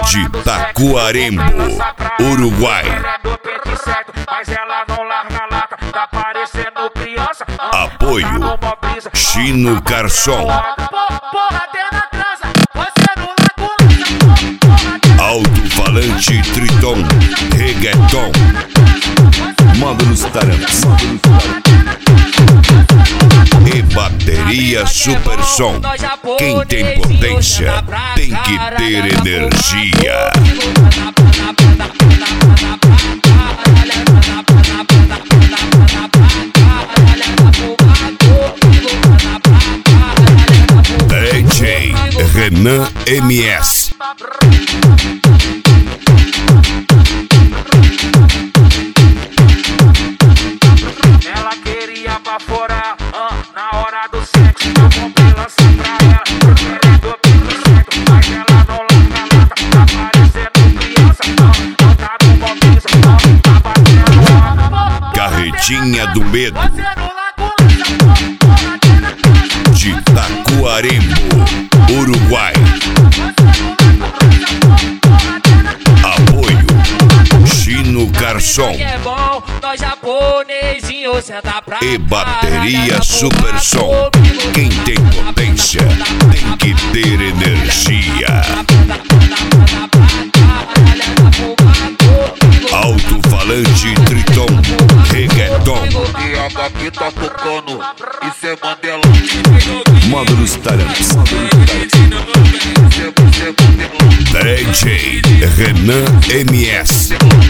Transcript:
de Taquarembo, Uruguai. Apoio Chino Garçom. Alto-falante Triton, reggaeton. Manda nos tarantes. E bateria Super Som. Quem tem potência tem que ter energia. DJ Renan MS. Ela queria baforar na hora do sexo. Eu comprei lança pra ela, querendo pique certo. Mas ela não larga lata, tá parecendo criança. Não tá no bobiza, tá batendo. Carretinha do Medo de Taquarembo, Uruguai. Apoio Chino Garçom. E bateria Super Som. Quem tem potência tem que ter energia. Alto-falante Triton, reggaeton. E a daqui tá tocando, isso é Mandela. Manda nos tarantes. DJ Renan MS.